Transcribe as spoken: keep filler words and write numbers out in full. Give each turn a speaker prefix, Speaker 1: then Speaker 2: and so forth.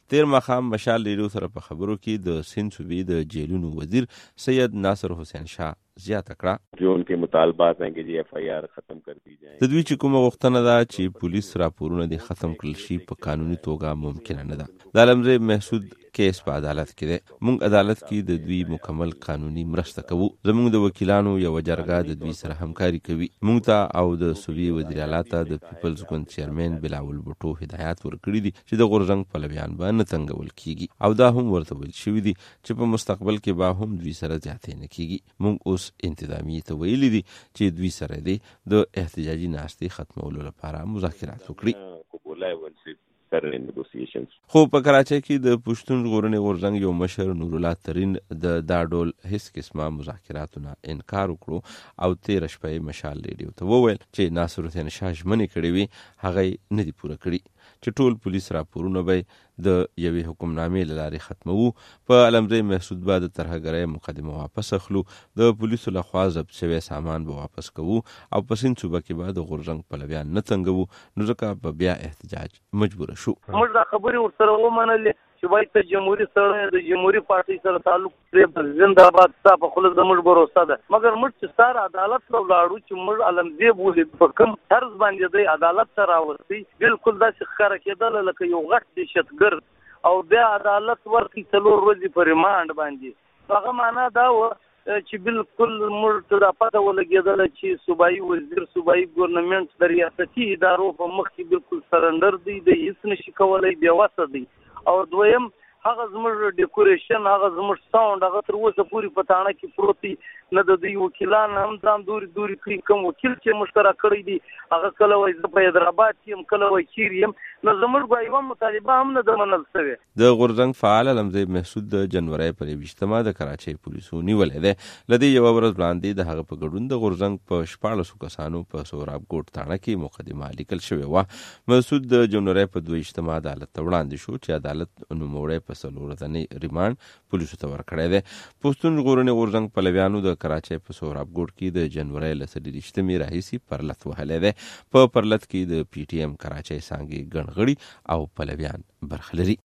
Speaker 1: تیر ماښام مشال ریډیو سره په خبرو کې د سند صوبې د جیلونو وزیر سید ناصر حسین شاه زیاته کړه
Speaker 2: جو ان کے مطالبات ہیں کہ جی ایف آئی آر ختم کر دی جائے.
Speaker 1: د دوی چې کومه غوښتنه ده چې پولیس راپورونه دې ختم کړل شي په قانوني توګه ممکنه نه ده. د علمزی محسود کیس په عدالت کې ده. موږ عدالت کې د دوی مکمل قانوني مرسته کوو. زموږ د وکیلانو یو جرګه د دوی سره همکاري کوي. موږ ته او د صوبې وزیر اعلی ته د پیپلز ګوند چیرمن بلاول بوټو هدایت ورکړي دي چې د غورځنګ پلویان به نه تنګول کیږي او دا هم ورته ویل شوي دي چې په مستقبل کې به هم دوی سره زیاتې نه کیږي. موږ اوس انتظامی ته ویلي دي چې دوی سره دي د احتجاجي ناستې ختمولو لپاره مذاکرات وکړي. خو په کراچۍ کې د پښتون ژغورنې غورځنګ یو مشر نورالله ترین د دا ډول هیڅ قسمه مذاکراتو نه انکار وکړو او تېره شپه مشال ریډیو ته وویل چې ناصر حسین شاه ژمنې کړې وي هغه یې نه دي پوره کړي چې ټول پولیس راپورونه به د یوې حکمنامې له لارې ختموو. په علمزی محسود به د ترهګرۍ مقدمه واپس اخلو، د پولیسو لخوا ضبط شوی سامان به واپس کوو او په سند صوبه کې به د غورځنګ پلویان نه تنګوو، نو ځکه به بیا احتجاج مجبور شو.
Speaker 3: موږ دا خبرې ورسره ومنلې چې وایي ته جمهوري سره د جمهوري پارټۍ سره تعلق پرې زنده‌باد ستا په خوله زموږ بروسه ده، مګر موږ چې ستا عدالت ته ولاړو چې موږ علمزی بولې په کوم طرز باندې دی عدالت ته راوستي بالکل داسې ښکاره کېدله لکه یو غټ دهشتګرد او بیا عدالت ورکړي څلور ورځې په ریمانډ باندې. هغه معنا دا وه چې بالکل موږ ته دا پته ولګېدله چې صوبایي وزیر صوبایي ګورنمنټ د ریاستي ادارو په مخ کې بالکل سرنډر دی، د هېڅ نشي کولی، بېوسه دی. او دویم هغه زموږ ډیکوریشن، هغه زموږ ساوند، هغه تر اوسه پورې په تاڼه کې پروت دی. نه د دوی وکیلان هم ځان دورې دورې کړي، کوم وکیل چې مشترک کړی دی هغه کله وایي زه په حیدرآباد کې یم، کله وایي چیرې یم. نو زموږ به یوه مطالبه هم نه ده منل شوې.
Speaker 1: د غورځنګ فعال علمزی محسود د جنورۍ پر یوویشتمه د کراچۍ پولیسو نیولی دی. له دې یوه ورځ وړاندې د هغه په ګډون د غورځنګ په شپاړسو کسانو په سوراب ګوټ تاڼه کې مقدمه لیکل شوې وه. محسود د جنورۍ په دوه ویشتمه عدالت ته وړاندې شو چې عدالت نوموړی په څلور ورځنۍ ریمانډ پولیسو ته ورکړی دی. پښتون ژغورنې غورځنګ پلویانو د کراچۍ په سوراب ګوټ کې د جنورۍ له څلېرویشتمې راهیسې پرلت وهلی دی. په پرلت کې د پی ټي ایم کراچۍ څانګې ګڼ غړي او پلویان برخه لري.